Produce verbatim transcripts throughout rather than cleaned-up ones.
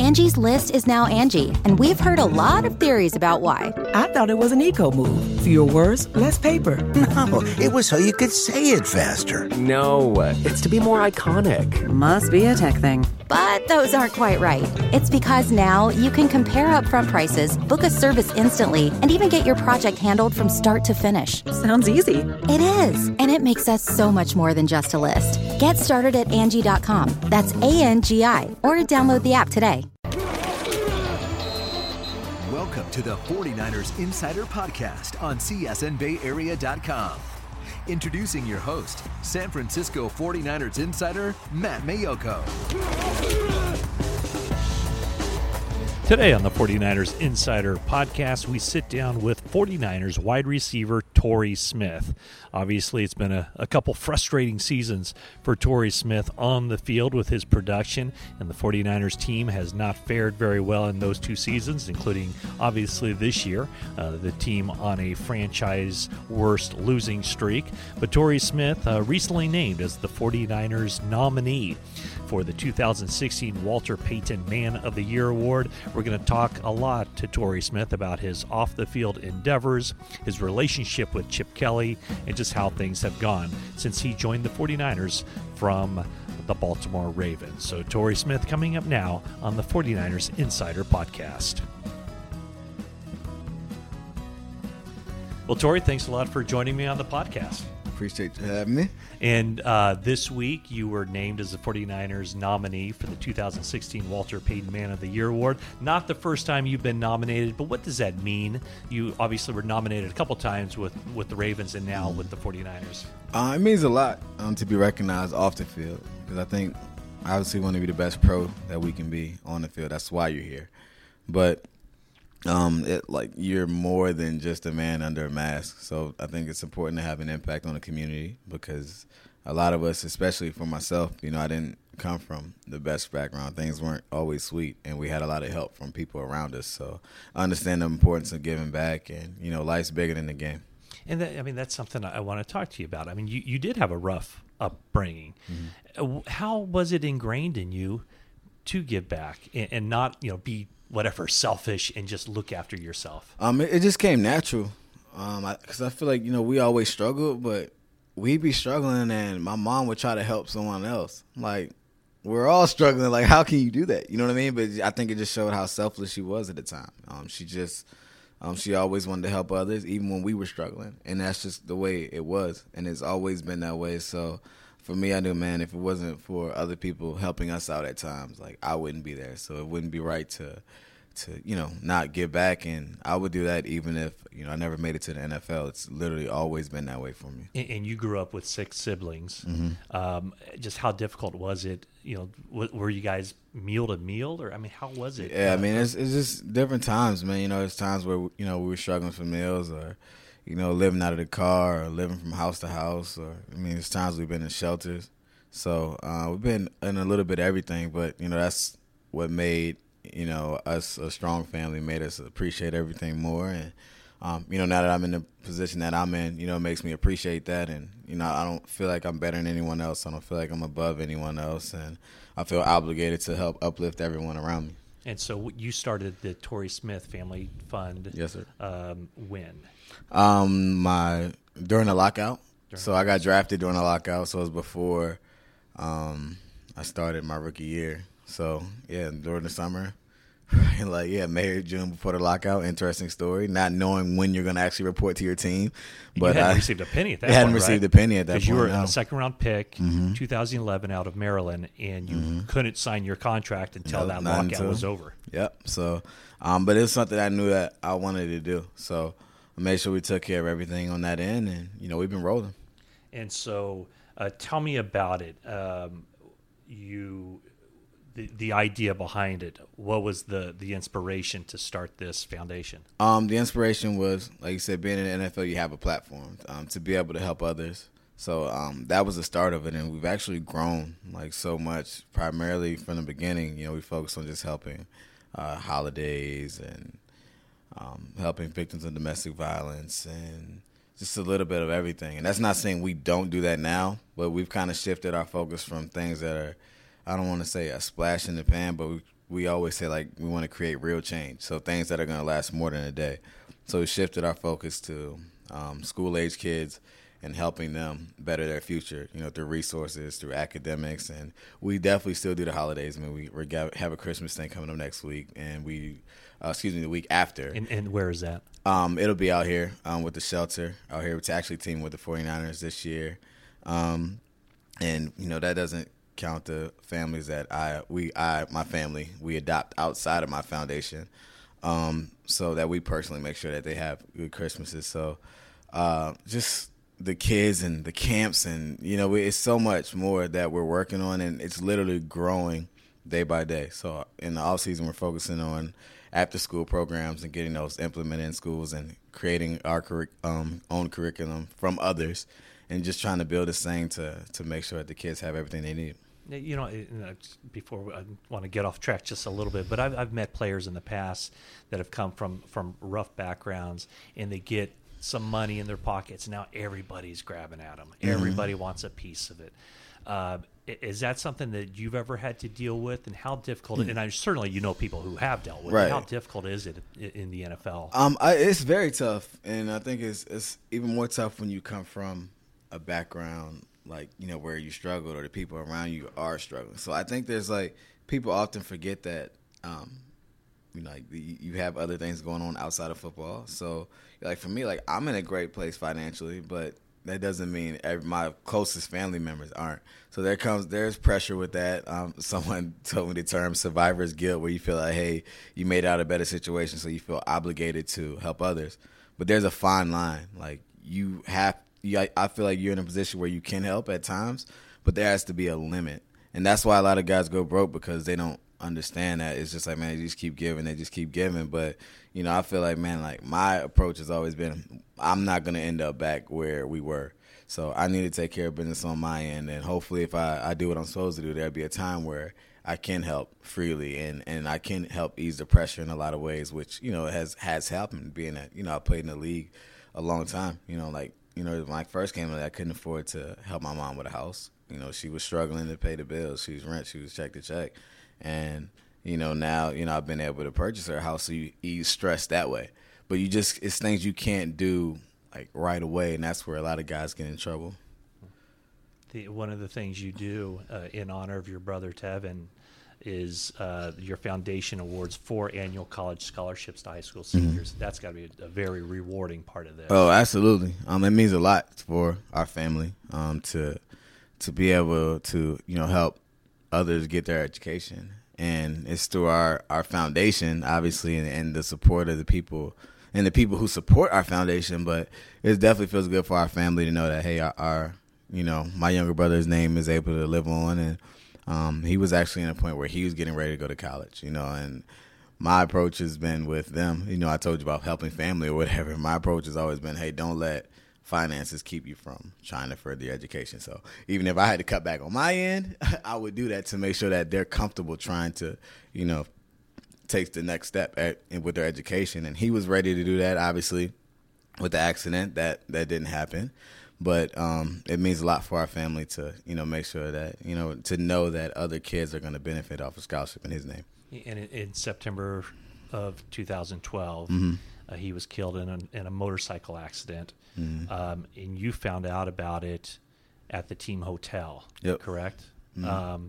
Angie's List is now Angie, and we've heard a lot of theories about why. I thought it was an eco move. Fewer words, less paper. No, it was so you could say it faster. No, it's to be more iconic. Must be a tech thing. But those aren't quite right. It's because now you can compare upfront prices, book a service instantly, and even get your project handled from start to finish. Sounds easy. It is, and it makes us so much more than just a list. Get started at Angie dot com. That's A N G I, or download the app today. Welcome to the forty-niners Insider Podcast on C S N Bay Area dot com. Introducing your host, San Francisco forty-niners insider, Matt Mayoko. Today on the forty-niners Insider Podcast, we sit down with forty-niners wide receiver Torrey Smith. Obviously, it's been a, a couple frustrating seasons for Torrey Smith on the field with his production, and the forty-niners team has not fared very well in those two seasons, including, obviously, this year, uh, the team on a franchise worst losing streak. But Torrey Smith uh, recently named as the forty-niners nominee for the two thousand sixteen Walter Payton Man of the Year Award. We're going to talk a lot to Torrey Smith about his off-the-field endeavors, his relationship with Chip Kelly, and just how things have gone since he joined the forty-niners from the Baltimore Ravens. So Torrey Smith coming up now on the forty-niners Insider Podcast. Well, Torrey, thanks a lot for joining me on the podcast. Appreciate you having me. And uh, this week, you were named as the forty-niners nominee for the two thousand sixteen Walter Payton Man of the Year Award. Not the first time you've been nominated, but what does that mean? You obviously were nominated a couple times with, with the Ravens and now with the forty-niners. Uh, it means a lot um, to be recognized off the field, because I think obviously we want to be the best pro that we can be on the field. That's why you're here. But Um, it, like you're more than just a man under a mask. So I think it's important to have an impact on the community, because a lot of us, especially for myself, you know, I didn't come from the best background. Things weren't always sweet, and we had a lot of help from people around us. So I understand the importance of giving back, and, you know, life's bigger than the game. And that, I mean, that's something I want to talk to you about. I mean, you, you did have a rough upbringing. Mm-hmm. How was it ingrained in you to give back and, and not, you know, be whatever, selfish, and just look after yourself? Um, it, it just came natural. Um, because I, I feel like, you know, we always struggled, but we'd be struggling, and my mom would try to help someone else. Like, we're all struggling. Like, how can you do that? You know what I mean? But I think it just showed how selfless she was at the time. Um, she just, um, she always wanted to help others, even when we were struggling, and that's just the way it was, and it's always been that way. So for me, I knew, man, if it wasn't for other people helping us out at times, like, I wouldn't be there. So it wouldn't be right to, to you know, not give back. And I would do that even if, you know, I never made it to the N F L. It's literally always been that way for me. And, and you grew up with six siblings. Mm-hmm. Um, just how difficult was it? You know, w- were you guys meal to meal, or I mean, how was it? Yeah, I mean, it's it's just different times, man. You know, there's times where, you know, we were struggling for meals, or, you know, living out of the car, or living from house to house, or, I mean, there's times we've been in shelters. So uh, we've been in a little bit of everything, but, you know, that's what made, you know, us a strong family, made us appreciate everything more. And, um, you know, now that I'm in the position that I'm in, you know, it makes me appreciate that. And, you know, I don't feel like I'm better than anyone else. I don't feel like I'm above anyone else. And I feel obligated to help uplift everyone around me. And so you started the Torrey Smith Family Fund. Yes, sir. Um, when? Um, my during the lockout. During so I got drafted during the lockout. So it was before um, I started my rookie year. So, yeah, during the summer. Like, yeah, May or June before the lockout. Interesting story. Not knowing when you're going to actually report to your team. But you hadn't I received a penny at that I point, hadn't received right? a penny at that point. Because you were no. a second-round pick, mm-hmm. two thousand eleven, out of Maryland, and you mm-hmm. couldn't sign your contract until Nope, that not lockout until, was over. Yep. So, um, but it was something I knew that I wanted to do. So I made sure we took care of everything on that end, and, you know, we've been rolling. And so uh, tell me about it. Um, you... The, the idea behind it, what was the, the inspiration to start this foundation? Um, the inspiration was, like you said, being in the N F L, you have a platform um, to be able to help others. So um, that was the start of it, and we've actually grown like so much. Primarily from the beginning, you know, we focused on just helping uh, holidays and um, helping victims of domestic violence and just a little bit of everything. And that's not saying we don't do that now, but we've kind of shifted our focus from things that are, I don't want to say a splash in the pan, but we we always say, like, we want to create real change, so things that are going to last more than a day. So we shifted our focus to um, school-age kids and helping them better their future, you know, through resources, through academics. And we definitely still do the holidays. I mean, we we have a Christmas thing coming up next week, and we, uh, excuse me, the week after. And, and where is that? Um, it'll be out here um, with the shelter, out here to actually team with the forty-niners this year. Um, and, you know, that doesn't count the families that I, we, I, my family, we adopt outside of my foundation, um, so that we personally make sure that they have good Christmases. So uh, just the kids and the camps and, you know, it's so much more that we're working on, and it's literally growing day by day. So in the off season, we're focusing on after school programs and getting those implemented in schools and creating our curric- um, own curriculum from others, and just trying to build this thing to, to make sure that the kids have everything they need. You know, before I want to get off track just a little bit, but I've, I've met players in the past that have come from, from rough backgrounds, and they get some money in their pockets. Now everybody's grabbing at them. Mm-hmm. Everybody wants a piece of it. Uh, is that something that you've ever had to deal with, and how difficult? Mm-hmm. And I certainly you know people who have dealt with right. it. How difficult is it in the N F L? Um, I, it's very tough, and I think it's it's even more tough when you come from a background like, you know, where you struggled or the people around you are struggling. So I think there's like people often forget that, um, you know, like you have other things going on outside of football. So like for me, like I'm in a great place financially, but that doesn't mean every, my closest family members aren't. So there comes there's pressure with that. Um, someone told me the term survivor's guilt, where you feel like, hey, you made it out of a better situation, so you feel obligated to help others. But there's a fine line. Like you have. I, I feel like you're in a position where you can help at times, but there has to be a limit. And that's why a lot of guys go broke, because they don't understand that. It's just like, man, they just keep giving, they just keep giving. But, you know, I feel like, man, like my approach has always been, I'm not going to end up back where we were. So I need to take care of business on my end. And hopefully if I, I do what I'm supposed to do, there'll be a time where I can help freely and, and I can help ease the pressure in a lot of ways, which, you know, has, has happened, being that, you know, I played in the league a long time, you know, like, you know, when I first came in, I couldn't afford to help my mom with a house. You know, she was struggling to pay the bills. She was rent. She was check to check. And, you know, now, you know, I've been able to purchase her a house, so you ease stress that way. But you just, it's things you can't do, like, right away, and that's where a lot of guys get in trouble. The, one of the things you do uh, in honor of your brother Tevin is uh, your foundation awards four annual college scholarships to high school seniors. Mm-hmm. That's got to be a, a very rewarding part of this. Oh, absolutely. Um, it means a lot for our family um, to to be able to, you know, help others get their education. And it's through our, our foundation, obviously, and, and the support of the people and the people who support our foundation. But it definitely feels good for our family to know that, hey, our, our you know, my younger brother's name is able to live on, and Um, he was actually in a point where he was getting ready to go to college, you know, and my approach has been with them, you know, I told you about helping family or whatever. My approach has always been, hey, don't let finances keep you from trying to further your education. So even if I had to cut back on my end, I would do that to make sure that they're comfortable trying to, you know, take the next step at, with their education. And he was ready to do that, obviously, with the accident. That, that didn't happen. But um, it means a lot for our family to, you know, make sure that, you know, to know that other kids are going to benefit off a scholarship in his name. And in, in September of two thousand twelve, mm-hmm. uh, he was killed in a, in a motorcycle accident. Mm-hmm. Um, and you found out about it at the team hotel, yep. correct? Mm-hmm. Um,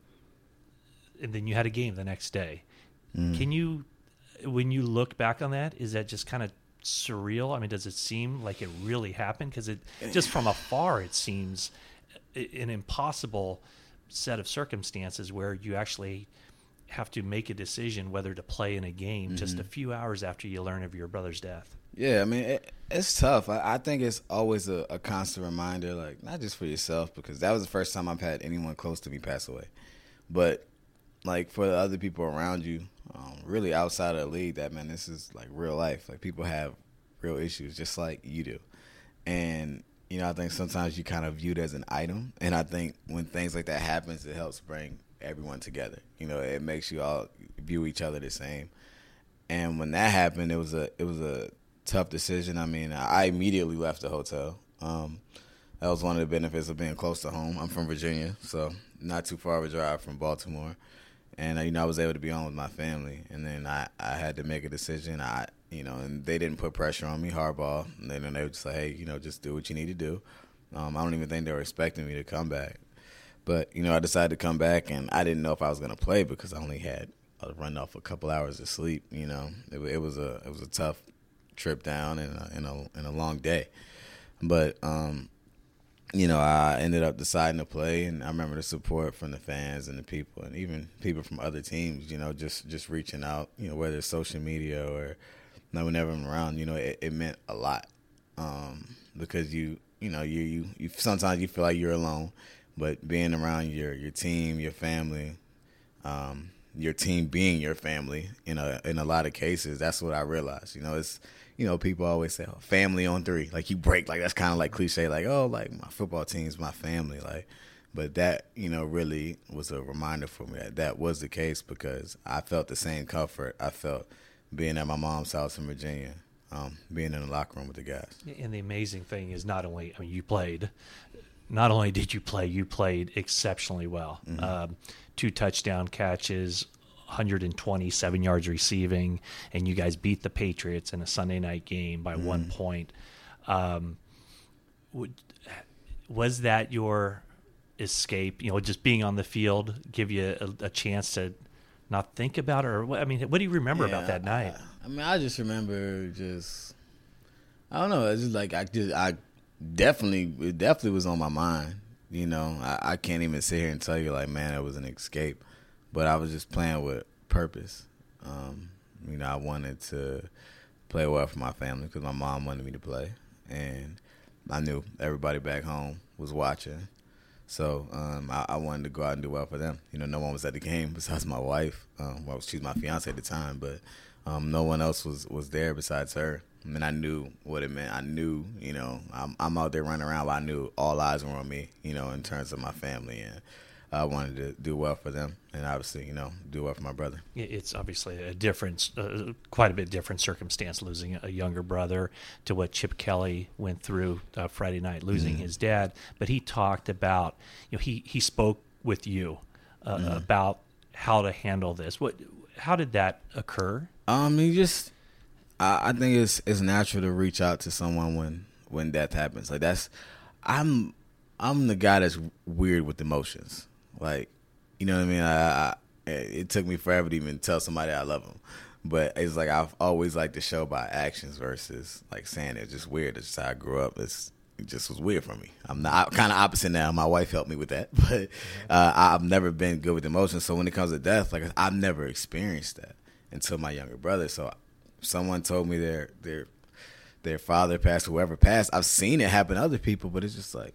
and then you had a game the next day. Mm-hmm. Can you, when you look back on that, is that just kind of surreal? I mean, does it seem like it really happened? Because it just from afar, it seems an impossible set of circumstances where you actually have to make a decision whether to play in a game mm-hmm. just a few hours after you learn of your brother's death. Yeah, I mean, it, it's tough. I, I think it's always a, a constant reminder, like, not just for yourself, because that was the first time I've had anyone close to me pass away, but like for the other people around you, um, really outside of the league, that, man, this is like real life. Like, people have real issues just like you do. And, you know, I think sometimes you kind of viewed as an item. And I think when things like that happens, it helps bring everyone together. You know, it makes you all view each other the same. And when that happened, it was a it was a tough decision. I mean, I immediately left the hotel. Um, that was one of the benefits of being close to home. I'm from Virginia, so not too far of a drive from Baltimore. and you know I was able to be home with my family. And then I, I had to make a decision. I you know, and they didn't put pressure on me, hardball. And then they were just like, hey, you know, just do what you need to do. Um, I don't even think they were expecting me to come back. But, you know, I decided to come back, and I didn't know if I was going to play because I only had a run off a couple hours of sleep. You know, it, it was a it was a tough trip down and a, and a, and a long day. But, um, you know, I ended up deciding to play, and I remember the support from the fans and the people, and even people from other teams, you know, just, just reaching out, you know, whether it's social media or no, whenever I'm around, you know, it, it meant a lot um, because you, you know, you, you, you sometimes you feel like you're alone. But being around your, your team, your family, um, your team being your family, in a in a lot of cases, that's what I realized. You know, it's you know people always say, oh, family on three. Like you break, like that's kind of like cliche, like oh, like my football team's my family. Like, but that you know really was a reminder for me that that was the case because I felt the same comfort I felt being at my mom's house in Virginia, um, being in the locker room with the guys. And the amazing thing is, not only I mean you played. Not only did you play, you played exceptionally well. Mm-hmm. Um, two touchdown catches, one hundred twenty-seven yards receiving, and you guys beat the Patriots in a Sunday night game by mm-hmm. one point. Um, would, was that your escape? You know, just being on the field give you a, a chance to not think about it? Or what, I mean, what do you remember yeah, about that night? I, I mean, I just remember just, I don't know. It's just like I just, I, Definitely, it definitely was on my mind. You know, I, I can't even sit here and tell you like, man, it was an escape. But I was just playing with purpose. Um, you know, I wanted to play well for my family because my mom wanted me to play, and I knew everybody back home was watching. So um, I, I wanted to go out and do well for them. You know, no one was at the game besides my wife. Um, well, she was my fiance at the time, but um, no one else was, was there besides her. I mean, I knew what it meant. I knew, you know, I'm, I'm out there running around, but I knew all eyes were on me, you know, in terms of my family. And I wanted to do well for them and obviously, you know, do well for my brother. It's obviously a different, uh, quite a bit different circumstance, losing a younger brother to what Chip Kelly went through uh, Friday night, losing mm-hmm. his dad. But he talked about, you know, he, he spoke with you uh, mm-hmm. about how to handle this. What, how did that occur? Um, he just... I think it's it's natural to reach out to someone when, when death happens. Like that's, I'm I'm the guy that's weird with emotions. Like, you know what I mean? I, I, it took me forever to even tell somebody I love them, but it's like I've always liked to show by actions versus like saying it. It's just weird. It's just how I grew up. It's it just was weird for me. I'm not kind of opposite now. My wife helped me with that, but uh, I've never been good with emotions. So when it comes to death, like I've never experienced that until my younger brother. So. Someone told me their their their father passed, whoever passed. I've seen it happen to other people, but it's just like,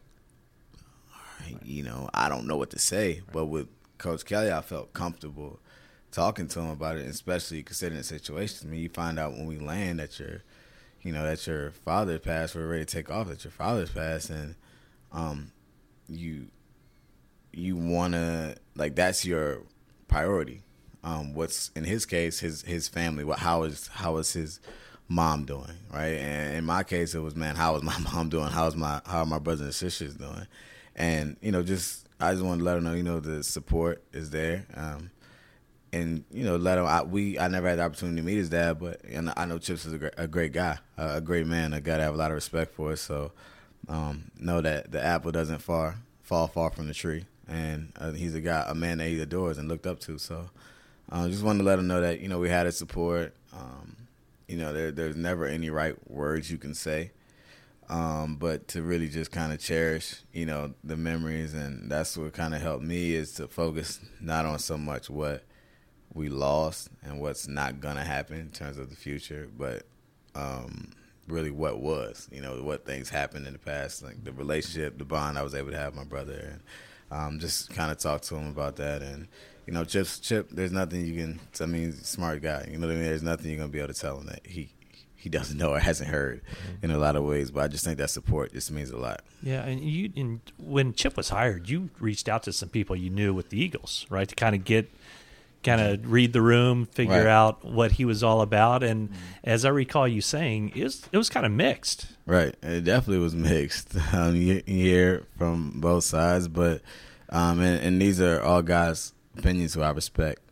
all right, you know, I don't know what to say. But with Coach Kelly, I felt comfortable talking to him about it, especially considering the situation. I mean, you find out when we land that your, you know, that your father passed, we're ready to take off, that your father's passed, and um, you you want to, like, that's your priority. Um, what's in his case, his his family. What how is how is his mom doing, right? And in my case, it was man, how is my mom doing? How's my how are my brothers and sisters doing? And you know, just I just want to let them know, you know, the support is there, um, and you know, let them. I, we I never had the opportunity to meet his dad, but and I know Chips is a great, a great guy, a, a great man, a guy that I have a lot of respect for. So um, know that the apple doesn't far fall far from the tree, and uh, he's a guy, a man that he adores and looked up to. So. I uh, just wanted to let them know that, you know, we had his support. Um, you know, there, there's never any right words you can say. Um, but to really just kind of cherish, you know, the memories. And that's what kind of helped me is to focus not on so much what we lost and what's not going to happen in terms of the future, but um, really what was, you know, what things happened in the past, like the relationship, the bond I was able to have with my brother. And um, just kind of talk to him about that. And, you know, Chip's Chip, there's nothing you can, I mean, he's a smart guy. You know what I mean? There's nothing you're going to be able to tell him that he he doesn't know or hasn't heard mm-hmm. in a lot of ways. But I just think that support just means a lot. Yeah, and you, and when Chip was hired, you reached out to some people you knew with the Eagles, right, to kind of get, kind of read the room, figure right. out what he was all about. And mm-hmm. as I recall you saying, it was, it was kind of mixed. Right. It definitely was mixed. Um, you, you hear from both sides. But, um, and, and these are all guys' opinions who I respect.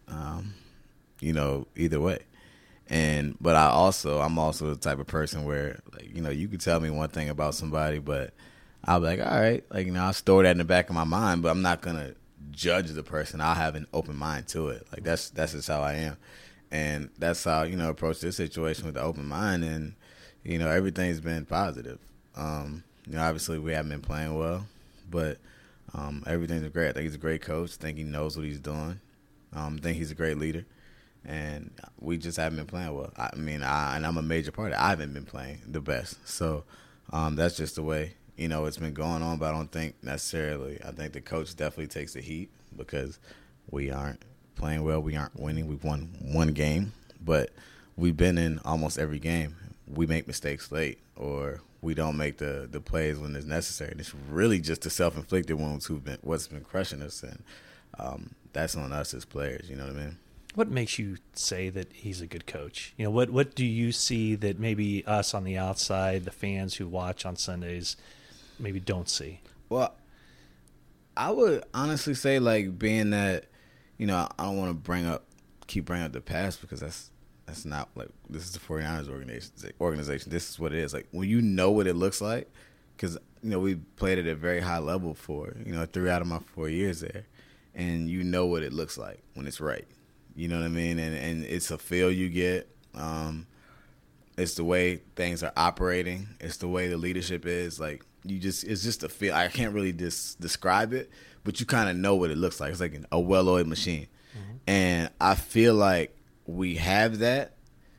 um, you know, either way. And but I also I'm also the type of person where, like, you know, you could tell me one thing about somebody, but I'll be like, all right, like, you know, I'll store that in the back of my mind, but I'm not gonna judge the person. I'll have an open mind to it. Like that's that's just how I am, and that's how, you know, approach this situation with the open mind. And you know, everything's been positive. Um, you know, obviously we haven't been playing well, but um, everything's great. I think he's a great coach. I think he knows what he's doing. Um, I think he's a great leader. And we just haven't been playing well. I mean, I, and I'm a major part of it. I haven't been playing the best. So um, that's just the way, you know, it's been going on. But I don't think necessarily – I think the coach definitely takes the heat because we aren't playing well. We aren't winning. We've won one game. But we've been in almost every game. We make mistakes late or we don't make the, the plays when it's necessary. And it's really just the self-inflicted wounds who've been what's been crushing us. And um, that's on us as players, you know what I mean? What makes you say that he's a good coach? You know, what what do you see that maybe us on the outside, the fans who watch on Sundays, maybe don't see? Well, I would honestly say, like, being that, you know, I don't want to bring up, keep bringing up the past because that's that's not, like, this is the 49ers organization. organization. This is what it is. Like, when you know what it looks like, because, you know, we played at a very high level for, you know, three out of my four years there, and you know what it looks like when it's right. You know what I mean? And and it's a feel you get. Um, it's the way things are operating. It's the way the leadership is. Like, you just, it's just a feel. I can't really dis- describe it, but you kind of know what it looks like. It's like an, a well-oiled machine. Mm-hmm. And I feel like we have that,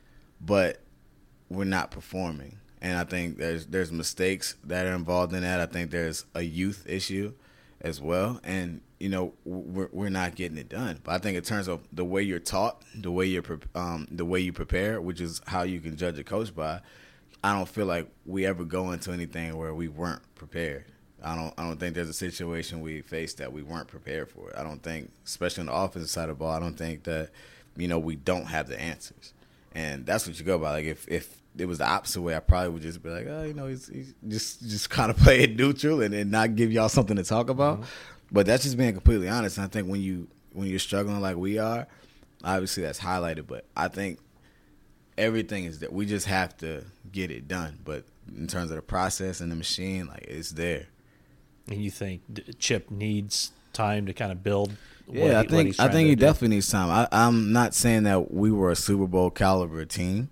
but we're not performing. And I think there's there's mistakes that are involved in that. I think there's a youth issue as well. And you know, we're we're not getting it done. But I think in terms of the way you're taught, the way you're um, the way you prepare, which is how you can judge a coach by, I don't feel like we ever go into anything where we weren't prepared. I don't I don't think there's a situation we faced that we weren't prepared for. I don't think, especially on the offensive side of the ball, I don't think that, you know, we don't have the answers. And that's what you go by. Like, if, if it was the opposite way, I probably would just be like, oh, you know, he's, he's just just kind of play it neutral and, and not give y'all something to talk about. Mm-hmm. But that's just being completely honest. And I think when you when you're struggling like we are, obviously that's highlighted. But I think everything is that we just have to get it done. But in terms of the process and the machine, like, it's there. And you think Chip needs time to kind of build? Yeah, what I he, think I think he do? definitely needs time. I, I'm not saying that we were a Super Bowl caliber team,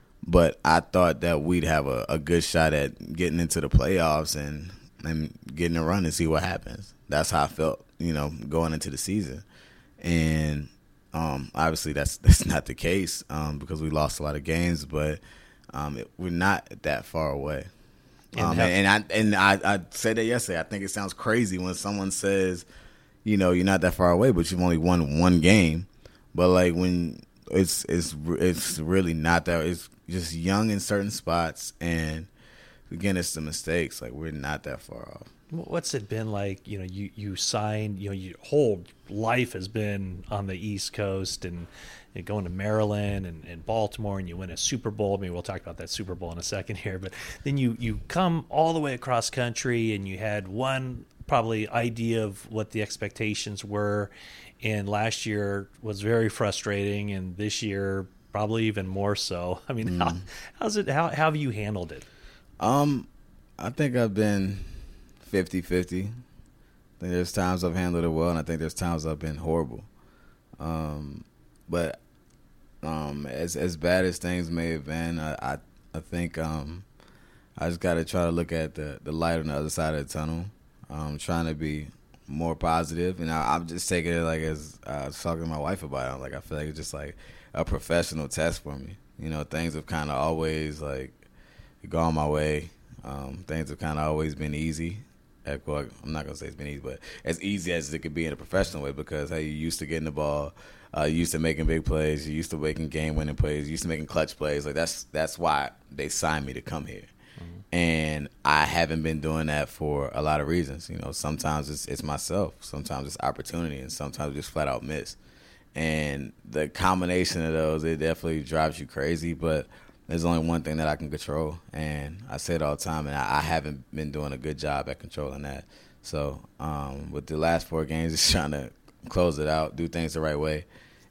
but I thought that we'd have a, a good shot at getting into the playoffs and and getting a run and see what happens. That's how I felt, you know, going into the season. And um, obviously that's that's not the case um, because we lost a lot of games, but um, it, we're not that far away. And, um, and, and I and I, I said that yesterday. I think it sounds crazy when someone says, you know, you're not that far away, but you've only won one game. But like when it's it's it's really not that. It's just young in certain spots, and again, it's the mistakes. Like, we're not that far off. What's it been like? You know, you, you signed, you know, your whole life has been on the East Coast and, and going to Maryland and, and Baltimore, and you win a Super Bowl. Maybe we'll talk about that Super Bowl in a second here. But then you, you come all the way across country, and you had one probably idea of what the expectations were. And last year was very frustrating, and this year probably even more so. I mean, mm. how, how's it? How, how have you handled it? Um, I think I've been fifty-fifty. I think there's times I've handled it well, and I think there's times I've been horrible. Um, but um, as as bad as things may have been, I I, I think um, I just got to try to look at the, the light on the other side of the tunnel. I'm trying to be more positive, and I, I'm just taking it like as I was talking to my wife about it. Like, I feel like it's just like a professional test for me. You know, things have kind of always like gone my way. Um, things have kind of always been easy. Well, I'm not gonna say it's been easy, but as easy as it could be in a professional way, because hey, you used to getting the ball, uh, you used to making big plays, you used to making game-winning plays, you used to making clutch plays. Like that's that's why they signed me to come here, mm-hmm. and I haven't been doing that for a lot of reasons. You know, sometimes it's it's myself, sometimes it's opportunity, and sometimes just flat out miss. And the combination of those, it definitely drives you crazy, but there's only one thing that I can control, and I say it all the time, and I, I haven't been doing a good job at controlling that. So um, with the last four games, just trying to close it out, do things the right way,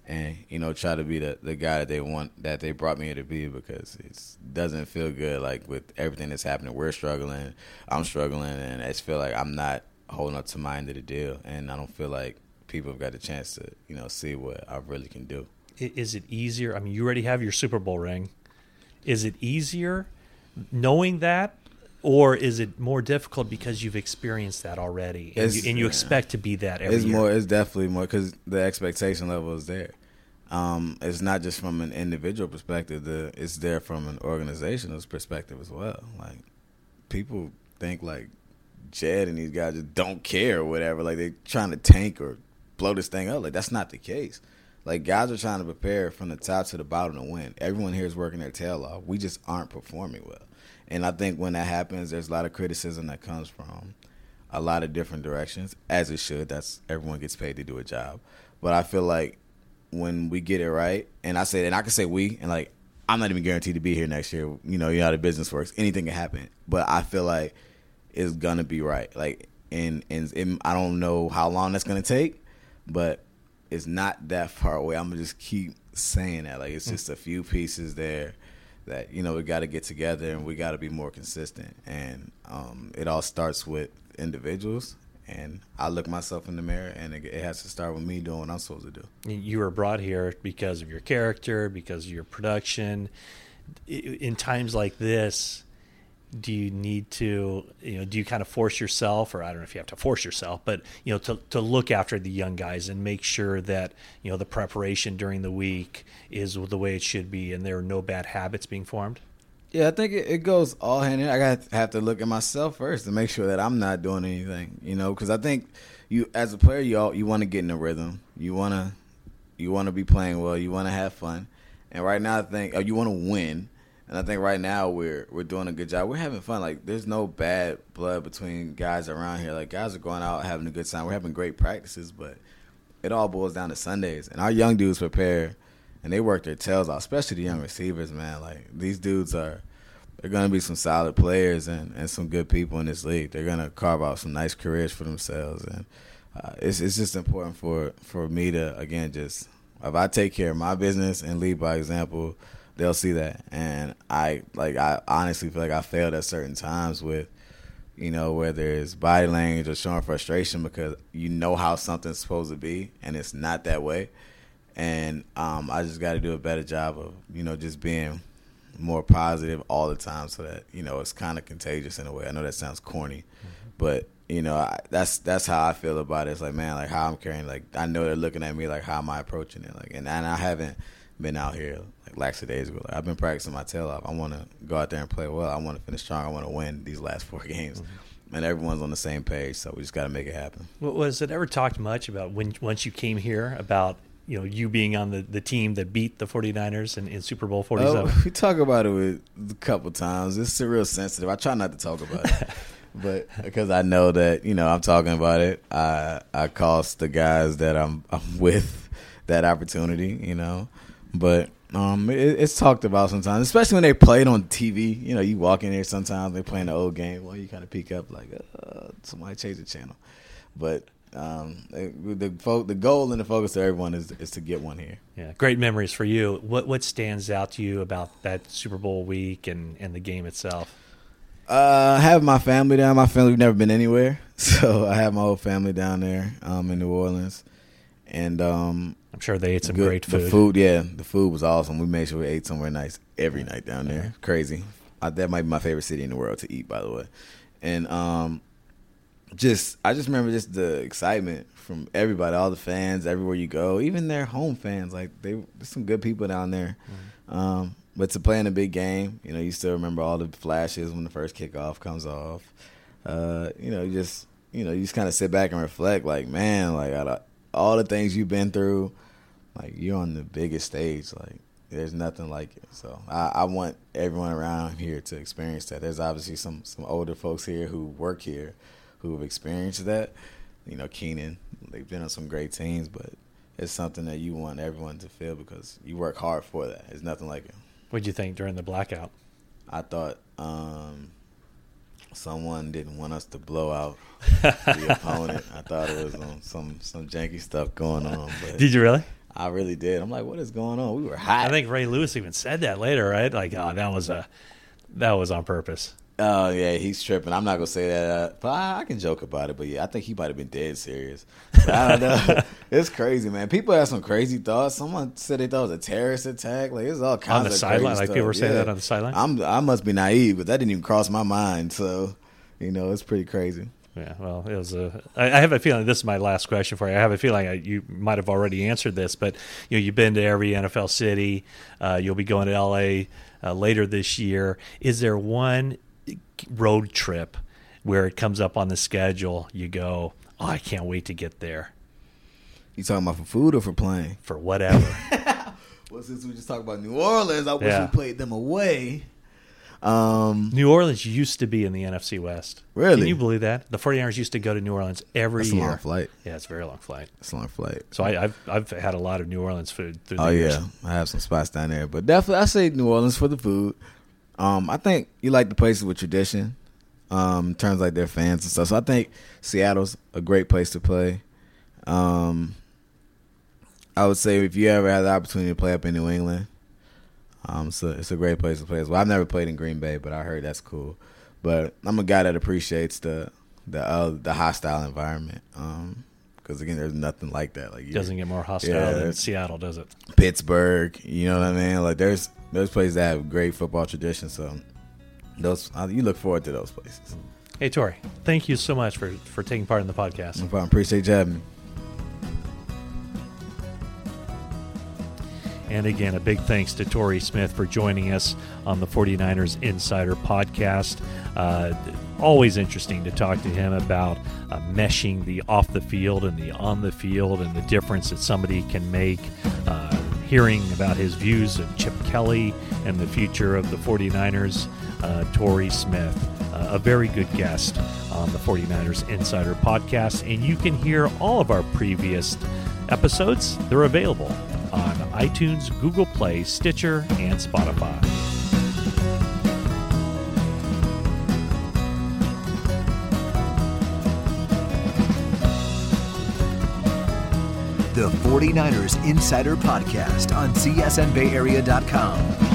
and, you know, try to be the, the guy that they want, that they brought me here to be, because it doesn't feel good, like, with everything that's happening. We're struggling, I'm struggling, and I just feel like I'm not holding up to my end of the deal, and I don't feel like people have got a chance to, you know, see what I really can do. Is it easier? I mean, you already have your Super Bowl ring. Is it easier knowing that, or is it more difficult because you've experienced that already, and, you, and you expect to be that every it's year? More, it's definitely more, because the expectation level is there. Um, it's not just from an individual perspective. The, it's there from an organizational perspective as well. Like, people think, like, Jed and these guys just don't care or whatever. Like, they're trying to tank or blow this thing up. Like, that's not the case. Like, guys are trying to prepare from the top to the bottom to win. Everyone here is working their tail off. We just aren't performing well. And I think when that happens, there's a lot of criticism that comes from a lot of different directions, as it should. That's everyone gets paid to do a job. But I feel like when we get it right, and I say, and I can say we, and like, I'm not even guaranteed to be here next year. You know, you know how the business works. Anything can happen. But I feel like it's gonna be right. Like, and and, and I don't know how long that's gonna take, but it's not that far away. I'm gonna just keep saying that. Like, it's just a few pieces there that, you know, we got to get together, and we got to be more consistent. And um, it all starts with individuals. And I look myself in the mirror, and it, it has to start with me doing what I'm supposed to do. You were brought here because of your character, because of your production. In times like this, do you need to, you know, do you kind of force yourself, or I don't know if you have to force yourself, but, you know, to, to look after the young guys and make sure that, you know, the preparation during the week is the way it should be and there are no bad habits being formed? Yeah, I think it, it goes all hand in. I got to have to look at myself first to make sure that I'm not doing anything, you know, because I think you, as a player, you all, you want to get in a rhythm. You want to you want to be playing well. You want to have fun. And right now, I think oh, you want to win. And I think right now we're we're doing a good job. We're having fun. Like, there's no bad blood between guys around here. Like, guys are going out having a good time. We're having great practices, but it all boils down to Sundays. And our young dudes prepare, and they work their tails off, especially the young receivers, man. Like, these dudes are they're going to be some solid players and, and some good people in this league. They're going to carve out some nice careers for themselves. And uh, it's it's just important for, for me to, again, just if I take care of my business and lead by example, they'll see that. And I like I honestly feel like I failed at certain times with, you know, whether it's body language or showing frustration, because you know how something's supposed to be and it's not that way. And um, I just got to do a better job of, you know, just being more positive all the time, so that, you know, it's kind of contagious in a way. I know that sounds corny, mm-hmm. but, you know, I, that's that's how I feel about it. It's like, man, like how I'm carrying, like I know they're looking at me like, how am I approaching it? Like, and, and I haven't been out here like lackadaisical. Like, I've been practicing my tail off. I want to go out there and play well. I want to finish strong. I want to win these last four games. Mm-hmm. And everyone's on the same page, so we just got to make it happen. Well, was it ever talked much about when once you came here about, you know, you being on the, the team that beat the 49ers in, in Super Bowl forty-seven? Oh, we talk about it with a couple times. It's real sensitive. I try not to talk about it. But because I know that, you know, I'm talking about it, I I cost the guys that I'm, I'm with that opportunity, you know. But um, it, it's talked about sometimes, especially when they play it on T V. You know, you walk in there sometimes, they playing the old game. Well, you kind of peek up like, uh, somebody change the channel. But um, the fo- the goal and the focus of everyone is is to get one here. Yeah, great memories for you. What what stands out to you about that Super Bowl week and, and the game itself? Uh, I have my family down. My family, we've never been anywhere, so I have my whole family down there um, in New Orleans. And um, I'm sure they ate some good, great food. The food, yeah, the food was awesome. We made sure we ate somewhere nice every night down there. Yeah. Crazy. I, that might be my favorite city in the world to eat, by the way. And um, just, I just remember just the excitement from everybody, all the fans, everywhere you go, even their home fans. Like, they, there's some good people down there. Mm-hmm. Um, but to play in a big game, you know, you still remember all the flashes when the first kickoff comes off. Uh, you know, you just, you know, you just kind of sit back and reflect, like, man, like, out of all the things you've been through, like, you're on the biggest stage. Like, there's nothing like it. So I, I want everyone around here to experience that. There's obviously some, some older folks here who work here who have experienced that. You know, Keenan, they've been on some great teams, but it's something that you want everyone to feel because you work hard for that. There's nothing like it. What did you think during the blackout? I thought um, someone didn't want us to blow out the opponent. I thought it was um, some some janky stuff going on. But did you really? I really did. I'm like, what is going on? We were hot. I think Ray Lewis even said that later, right? Like, oh, that was a that was on purpose. Oh, yeah, he's tripping. I'm not going to say that, uh, but I, I can joke about it. But, yeah, I think he might have been dead serious. But I don't know. It's crazy, man. People have some crazy thoughts. Someone said they thought it was a terrorist attack. Like, it's all kinds on the of sideline. Like stuff. people were saying yeah. that on the sideline? I'm, I must be naive, but that didn't even cross my mind. So, you know, it's pretty crazy. Yeah, well, it was a. I I have a feeling this is my last question for you. I have a feeling I, you might have already answered this, but you know, you've been to every N F L city. Uh, you'll be going to L A uh, later this year. Is there one road trip where it comes up on the schedule? You go, oh, I can't wait to get there. You talking about for food or for playing? For whatever. Well, since we just talked about New Orleans, I wish Yeah. we played them away. Um, New Orleans used to be in the N F C West. Really? Can you believe that? The 49ers used to go to New Orleans every That's a year. long flight. Yeah, it's a very long flight. It's a long flight. So I, I've I've had a lot of New Orleans food through the Oh years. yeah, I have some spots down there, but definitely I say New Orleans for the food. Um, I think you like the places with tradition, um, in terms of like their fans and stuff. So I think Seattle's a great place to play. Um, I would say if you ever had the opportunity to play up in New England, um, so it's a great place to play as well. I've never played in Green Bay, but I heard that's cool. But I'm a guy that appreciates the the uh, the hostile environment. Um, Because, again, there's nothing like that. Like, Doesn't get more hostile Yeah, than it's- Seattle, does it? Pittsburgh, you know what I mean? Like, there's there's places that have great football tradition. So, those uh, you look forward to those places. Hey, Tori, thank you so much for, for taking part in the podcast. No problem. Appreciate you having me. And again, a big thanks to Torrey Smith for joining us on the 49ers Insider Podcast. Uh, always interesting to talk to him about uh, meshing the off the field and the on the field and the difference that somebody can make. Uh, hearing about his views of Chip Kelly and the future of the 49ers, uh, Torrey Smith, uh, a very good guest on the 49ers Insider Podcast. And you can hear all of our previous episodes. They're available on iTunes, Google Play, Stitcher, and Spotify. The 49ers Insider Podcast on C S N Bay Area dot com.